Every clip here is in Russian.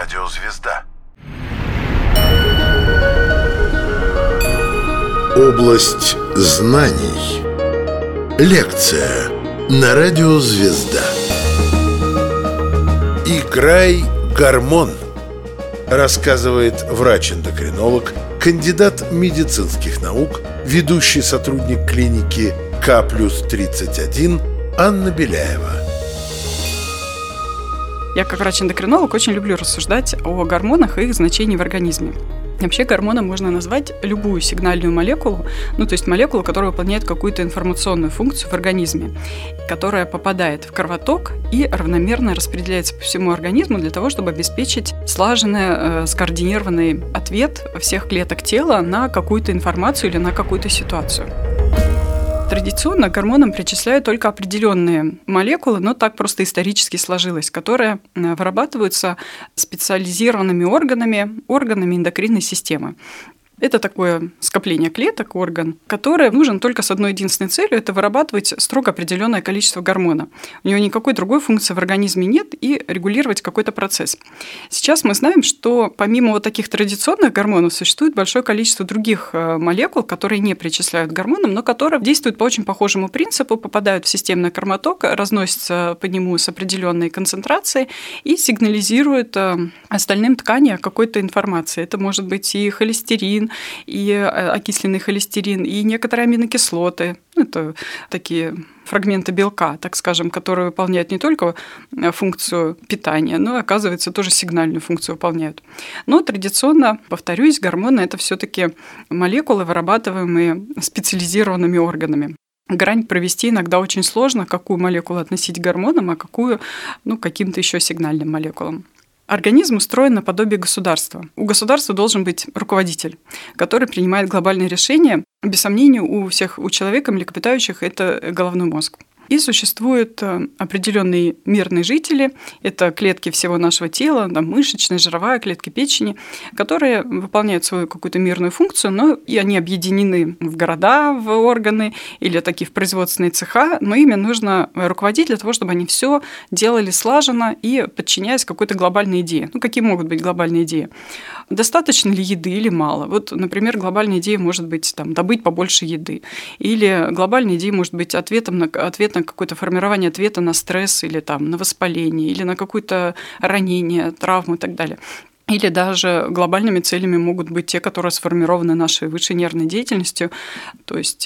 Радио «Звезда». Область знаний. Лекция на Радио «Звезда». Играй гормон, рассказывает врач-эндокринолог, кандидат медицинских наук, ведущий сотрудник клиники К+31 Анна Беляева. Я как врач-эндокринолог очень люблю рассуждать о гормонах и их значении в организме. Вообще гормоном можно назвать любую сигнальную молекулу, то есть молекулу, которая выполняет какую-то информационную функцию в организме, которая попадает в кровоток и равномерно распределяется по всему организму для того, чтобы обеспечить слаженный, скоординированный ответ всех клеток тела на какую-то информацию или на какую-то ситуацию. Традиционно к гормонам причисляют только определенные молекулы, но так просто исторически сложилось, которые вырабатываются специализированными органами эндокринной системы. Это такое скопление клеток, орган, которое нужен только с одной единственной целью – это вырабатывать строго определенное количество гормона. У него никакой другой функции в организме нет и регулировать какой-то процесс. Сейчас мы знаем, что помимо вот таких традиционных гормонов существует большое количество других молекул, которые не причисляют к гормонам, но которые действуют по очень похожему принципу, попадают в системный кровоток, разносятся по нему с определенной концентрацией и сигнализируют остальным тканям какой-то информации. Это может быть и холестерин, и окисленный холестерин, и некоторые аминокислоты. Это такие фрагменты белка, так скажем, которые выполняют не только функцию питания, но и, оказывается, тоже сигнальную функцию выполняют. Но традиционно, повторюсь, гормоны – это все-таки молекулы, вырабатываемые специализированными органами. Грань провести иногда очень сложно, какую молекулу относить к гормонам, а какую к каким-то еще сигнальным молекулам. Организм устроен наподобие государства. У государства должен быть руководитель, который принимает глобальные решения. Без сомнения, у человека, млекопитающих, это головной мозг. И существуют определенные мирные жители, это клетки всего нашего тела, мышечная, жировая, клетки печени, которые выполняют свою какую-то мирную функцию, но и они объединены в города, в органы или такие в производственные цеха, но ими нужно руководить для того, чтобы они все делали слаженно и подчиняясь какой-то глобальной идее. Какие могут быть глобальные идеи? Достаточно ли еды или мало? Например, глобальная идея может быть добыть побольше еды. Или глобальная идея может быть ответ на какое-то формирование ответа на стресс или на воспаление, или на какое-то ранение, травму и так далее. Или даже глобальными целями могут быть те, которые сформированы нашей высшей нервной деятельностью, то есть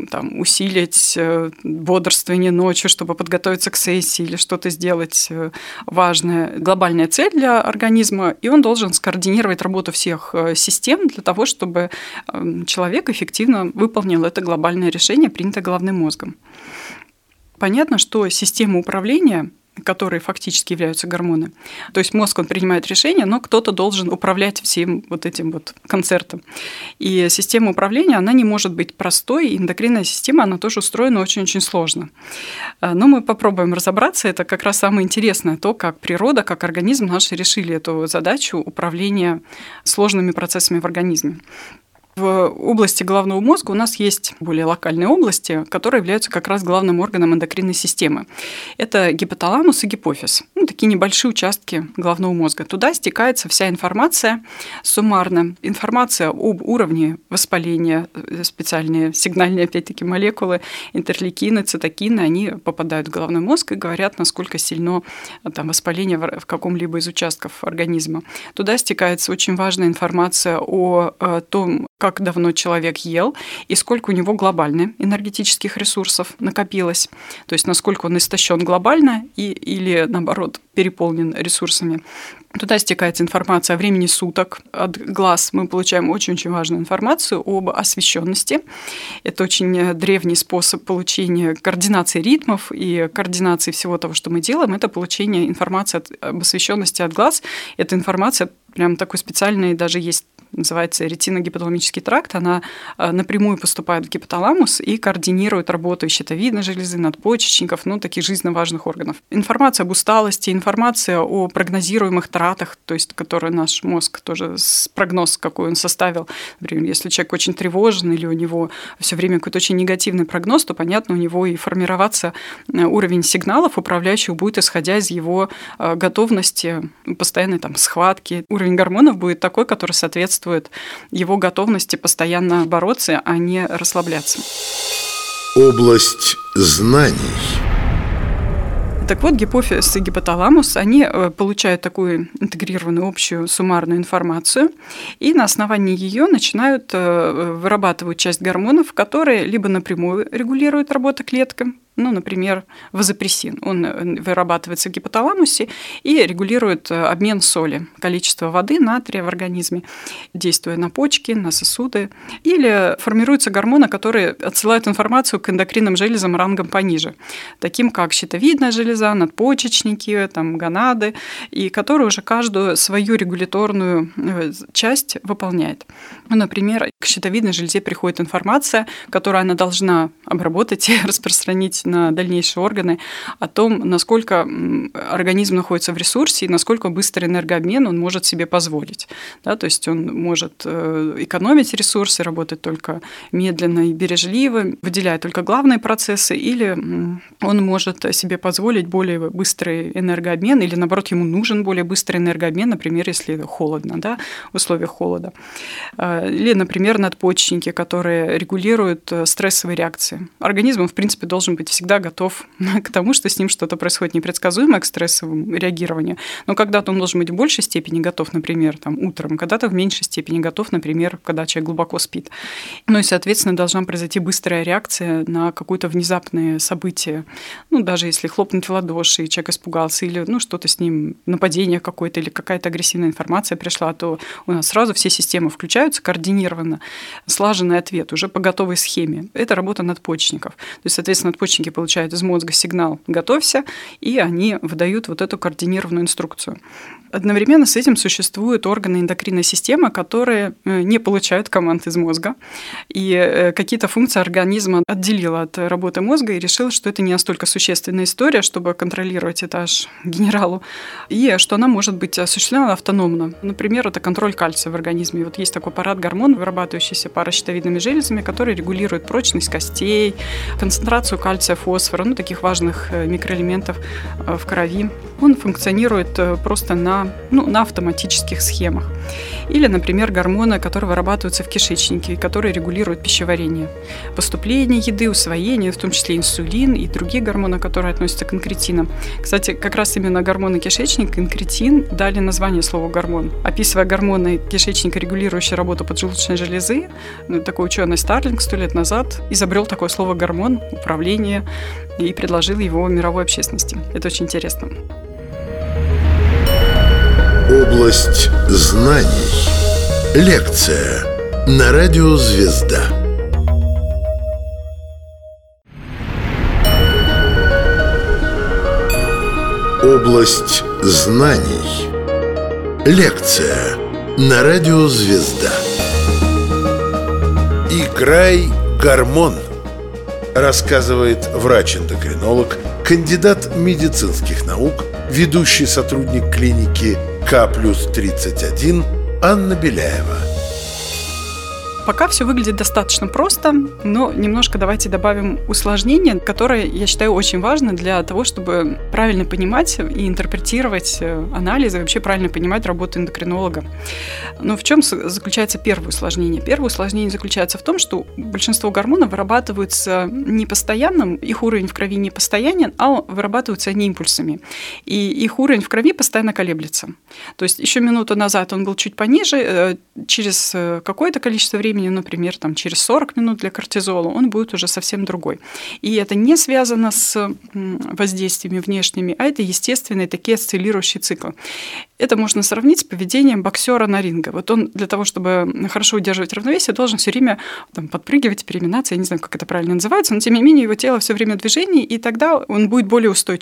усилить бодрствование ночью, чтобы подготовиться к сессии или что-то сделать важное. Глобальная цель для организма, и он должен скоординировать работу всех систем для того, чтобы человек эффективно выполнил это глобальное решение, принятое головным мозгом. Понятно, что система управления, которые фактически являются гормоны. То есть мозг, он принимает решения, но кто-то должен управлять всем этим концертом. И система управления, она не может быть простой, и эндокринная система, она тоже устроена очень-очень сложно. Но мы попробуем разобраться. Это как раз самое интересное, то, как природа, как организм наш решили эту задачу управления сложными процессами в организме. В области головного мозга у нас есть более локальные области, которые являются как раз главным органом эндокринной системы. Это гипоталамус и гипофиз. Такие небольшие участки головного мозга. Туда стекается вся информация суммарно. Информация об уровне воспаления, специальные сигнальные, опять-таки, молекулы, интерлейкины, цитокины, они попадают в головной мозг и говорят, насколько сильно воспаление в каком-либо из участков организма. Туда стекается очень важная информация о том, как давно человек ел и сколько у него глобально энергетических ресурсов накопилось, то есть насколько он истощен глобально или, наоборот, переполнен ресурсами. Туда стекается информация о времени суток. От глаз мы получаем очень-очень важную информацию об освещенности. Это очень древний способ получения координации ритмов и координации всего того, что мы делаем. Это получение информации об освещенности от глаз. Эта информация прям такой специальный, даже есть называется ретиногипоталамический тракт, она напрямую поступает в гипоталамус и координирует работу щитовидной железы, надпочечников, таких жизненно важных органов. Информация об усталости, информация о прогнозируемых тратах, то есть, которые наш мозг тоже, прогноз, какой он составил. Например, если человек очень тревожен или у него все время какой-то очень негативный прогноз, то, понятно, у него и формироваться уровень сигналов управляющих будет, исходя из его готовности постоянной схватки. Уровень гормонов будет такой, который соответствует его готовности постоянно бороться, а не расслабляться. Область знаний. Так вот, гипофиз и гипоталамус, они получают такую интегрированную общую суммарную информацию, и на основании ее начинают вырабатывать часть гормонов, которые либо напрямую регулируют работу клеток, например, вазопрессин. Он вырабатывается в гипоталамусе и регулирует обмен соли, количество воды, натрия в организме, действуя на почки, на сосуды. Или формируются гормоны, которые отсылают информацию к эндокринным железам рангом пониже, таким как щитовидная железа, надпочечники, гонады, и которые уже каждую свою регуляторную часть выполняет. Например, к щитовидной железе приходит информация, которую она должна обработать и распространить на дальнейшие органы, о том, насколько организм находится в ресурсе и насколько быстрый энергообмен он может себе позволить. Да, то есть он может экономить ресурсы, работать только медленно и бережливо, выделяя только главные процессы, или он может себе позволить более быстрый энергообмен, или, наоборот, ему нужен более быстрый энергообмен, например, если холодно, да, в условиях холода. Или, например, надпочечники, которые регулируют стрессовые реакции. Организм, в принципе, должен быть всегда готов к тому, что с ним что-то происходит непредсказуемое, к стрессовому реагированию. Но когда-то он должен быть в большей степени готов, например, утром, когда-то в меньшей степени готов, например, когда человек глубоко спит. И, соответственно, должна произойти быстрая реакция на какое-то внезапное событие. Даже если хлопнуть в ладоши, и человек испугался, или что-то с ним, нападение какое-то, или какая-то агрессивная информация пришла, то у нас сразу все системы включаются координированно, слаженный ответ уже по готовой схеме. Это работа надпочечников. То есть, соответственно, надпочечники получают из мозга сигнал «готовься», и они выдают вот эту координированную инструкцию. Одновременно с этим существуют органы эндокринной системы, которые не получают команд из мозга. И какие-то функции организма отделила от работы мозга и решила, что это не настолько существенная история, чтобы контролировать это аж генералу, и что она может быть осуществлена автономно. Например, это контроль кальция в организме. Вот есть такой аппарат гормон, вырабатывающийся паращитовидными железами, который регулирует прочность костей, концентрацию кальция, фосфора, таких важных микроэлементов в крови. Он функционирует просто на автоматических схемах. Или, например, гормоны, которые вырабатываются в кишечнике, которые регулируют пищеварение, поступление еды, усвоение, в том числе инсулин и другие гормоны, которые относятся к инкретинам. Кстати, как раз именно гормоны кишечника, инкретин, дали название слову гормон. Описывая гормоны кишечника, регулирующие работу поджелудочной железы, такой ученый Старлинг 100 лет назад изобрел такое слово гормон, управление, и предложил его мировой общественности. Это очень интересно. Область знаний. Лекция на радио «Звезда». Область знаний. Лекция на радио «Звезда». Играй гормон, рассказывает врач-эндокринолог, кандидат медицинских наук, ведущий сотрудник клиники К+31 Анна Беляева. Пока все выглядит достаточно просто, но немножко давайте добавим усложнение, которое, я считаю, очень важно для того, чтобы правильно понимать и интерпретировать анализы, вообще правильно понимать работу эндокринолога. Но в чем заключается первое усложнение? Первое усложнение заключается в том, что большинство гормонов вырабатываются не постоянно, их уровень в крови не постоянен, а вырабатываются они импульсами. И их уровень в крови постоянно колеблется. То есть еще минуту назад он был чуть пониже, через какое-то количество времени, например, через 40 минут для кортизола, он будет уже совсем другой. И это не связано с воздействиями внешними, а это естественные такие осциллирующие циклы. Это можно сравнить с поведением боксера на ринге. Вот он для того, чтобы хорошо удерживать равновесие, должен все время подпрыгивать, переминаться. Я не знаю, как это правильно называется, но тем не менее его тело все время в движении, и тогда он будет более устойчивый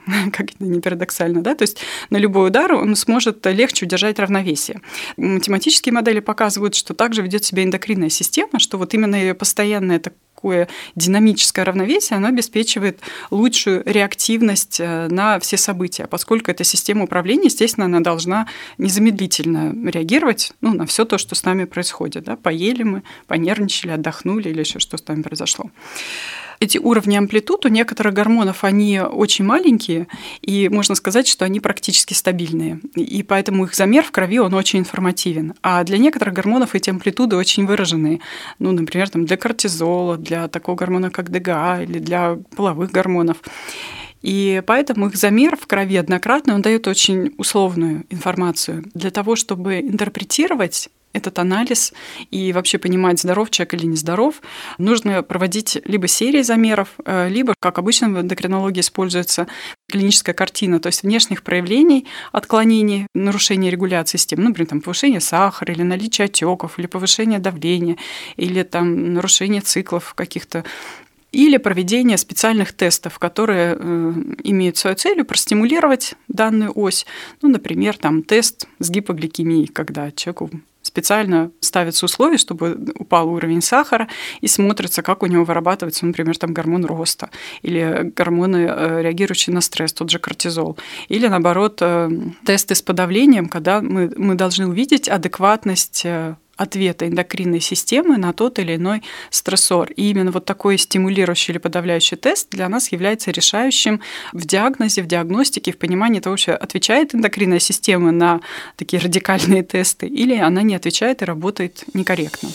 как это не парадоксально, да, то есть на любой удар он сможет легче удержать равновесие. Математические модели показывают, что также ведет себя эндокринная система, что вот именно ее постоянное такое динамическое равновесие, оно обеспечивает лучшую реактивность на все события, поскольку эта система управления, естественно, она должна незамедлительно реагировать на все то, что с нами происходит. Да? Поели мы, понервничали, отдохнули или еще что с нами произошло. Эти уровни амплитуд у некоторых гормонов, они очень маленькие, и можно сказать, что они практически стабильные. И поэтому их замер в крови, он очень информативен. А для некоторых гормонов эти амплитуды очень выраженные. Например, для кортизола, для такого гормона, как ДГА, или для половых гормонов. И поэтому их замер в крови однократно, он дает очень условную информацию. Для того, чтобы интерпретировать этот анализ и вообще понимать, здоров человек или нездоров, нужно проводить либо серии замеров, либо, как обычно в эндокринологии используется, клиническая картина, то есть внешних проявлений отклонений, нарушения регуляции системы, например, повышение сахара или наличие отеков, или повышение давления, или нарушение циклов каких-то, или проведение специальных тестов, которые имеют свою целью простимулировать данную ось. Например, тест с гипогликемией, когда человеку специально ставятся условия, чтобы упал уровень сахара, и смотрится, как у него вырабатывается, например, гормон роста или гормоны, реагирующие на стресс, тот же кортизол. Или, наоборот, тесты с подавлением, когда мы должны увидеть адекватность ответа эндокринной системы на тот или иной стрессор. И именно такой стимулирующий или подавляющий тест для нас является решающим в диагнозе, в диагностике, в понимании того, что отвечает эндокринная система на такие радикальные тесты, или она не отвечает и работает некорректно.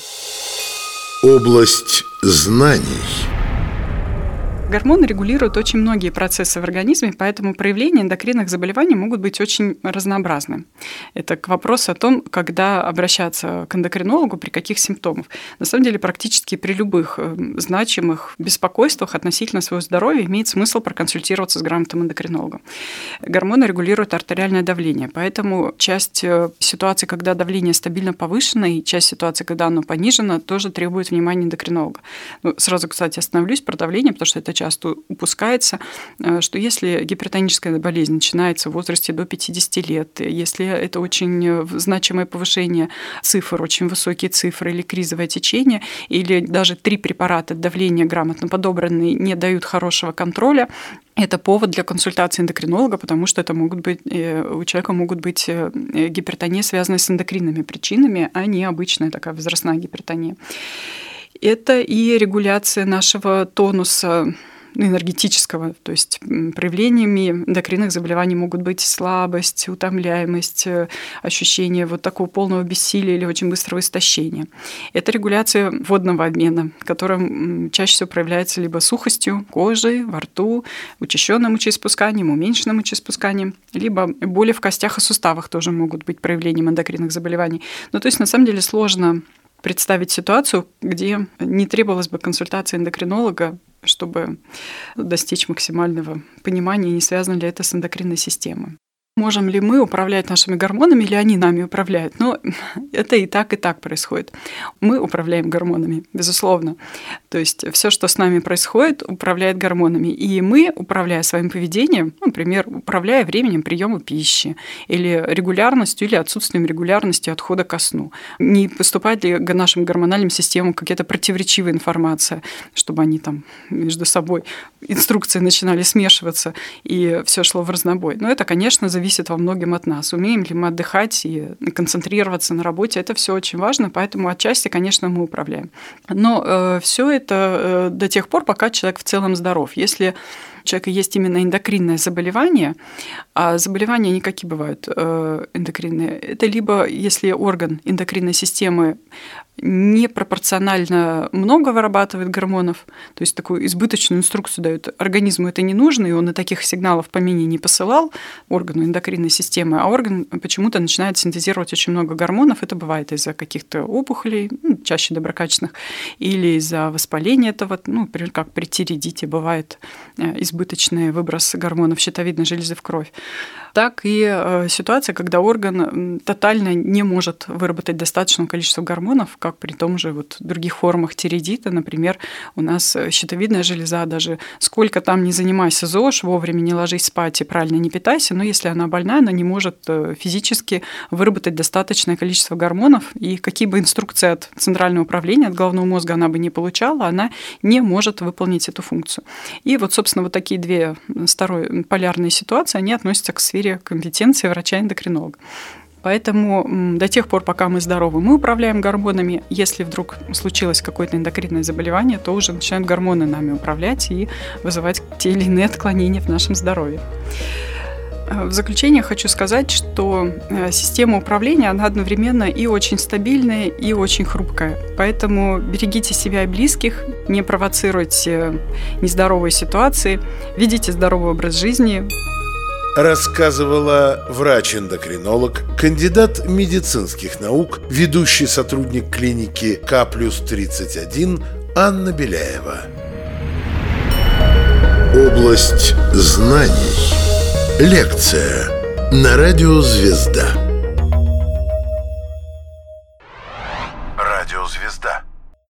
Область знаний. Гормоны регулируют очень многие процессы в организме, поэтому проявления эндокринных заболеваний могут быть очень разнообразны. Это к вопросу о том, когда обращаться к эндокринологу, при каких симптомах. На самом деле, практически при любых значимых беспокойствах относительно своего здоровья имеет смысл проконсультироваться с грамотным эндокринологом. Гормоны регулируют артериальное давление, поэтому часть ситуаций, когда давление стабильно повышено, и часть ситуаций, когда оно понижено, тоже требует внимания эндокринолога. Сразу, кстати, остановлюсь про давление, потому что это часто упускается, что если гипертоническая болезнь начинается в возрасте до 50 лет, если это очень значимое повышение цифр, очень высокие цифры или кризовое течение, или даже 3 препарата давления грамотно подобранные не дают хорошего контроля, это повод для консультации эндокринолога, потому что это у человека могут быть гипертония, связанная с эндокринными причинами, а не обычная такая возрастная гипертония. Это и регуляция нашего тонуса энергетического, то есть проявлениями эндокринных заболеваний могут быть слабость, утомляемость, ощущение такого полного бессилия или очень быстрого истощения. Это регуляция водного обмена, которая чаще всего проявляется либо сухостью кожи, во рту, учащенным мочеиспусканием, уменьшенным мочеиспусканием, либо боли в костях и суставах тоже могут быть проявлением эндокринных заболеваний. То есть на самом деле сложно представить ситуацию, где не требовалась бы консультация эндокринолога, чтобы достичь максимального понимания, не связано ли это с эндокринной системой. Можем ли мы управлять нашими гормонами, или они нами управляют? Но это и так происходит. Мы управляем гормонами, безусловно. То есть все, что с нами происходит, управляет гормонами. И мы, управляя своим поведением, например, управляя временем приема пищи, или регулярностью, или отсутствием регулярности отхода ко сну. Не поступает ли к нашим гормональным системам какая-то противоречивая информация, чтобы они между собой инструкции начинали смешиваться, и все шло в разнобой. Но это, конечно, зависит во многом от нас. Умеем ли мы отдыхать и концентрироваться на работе, это все очень важно, поэтому отчасти, конечно, мы управляем. Но все это до тех пор, пока человек в целом здоров. Если у человека есть именно эндокринное заболевание, а заболевания никакие бывают эндокринные, это либо если орган эндокринной системы непропорционально много вырабатывает гормонов, то есть такую избыточную инструкцию дает организму, это не нужно, и он и таких сигналов по мини не посылал органу эндокринной системы, а орган почему-то начинает синтезировать очень много гормонов. Это бывает из-за каких-то опухолей, чаще доброкачественных, или из-за воспаления этого, например, как при тиреидите бывает избыток избыточный выброс гормонов щитовидной железы в кровь, так и ситуация, когда орган тотально не может выработать достаточное количество гормонов, как при том же других формах тиреидита. Например, у нас щитовидная железа, даже сколько там не занимайся ЗОЖ, вовремя не ложись спать и правильно не питайся, но если она больна, она не может физически выработать достаточное количество гормонов, и какие бы инструкции от центрального управления, от головного мозга она бы не получала, она не может выполнить эту функцию. И собственно, такие две полярные ситуации, они относятся к сфере компетенции врача-эндокринолога. Поэтому до тех пор, пока мы здоровы, мы управляем гормонами. Если вдруг случилось какое-то эндокринное заболевание, то уже начинают гормоны нами управлять и вызывать те или иные отклонения в нашем здоровье. В заключение хочу сказать, что система управления, она одновременно и очень стабильная, и очень хрупкая. Поэтому берегите себя и близких, не провоцируйте нездоровые ситуации, ведите здоровый образ жизни. Рассказывала врач-эндокринолог, кандидат медицинских наук, ведущий сотрудник клиники К+31 Анна Беляева. Область знаний. Лекция на радио «Звезда».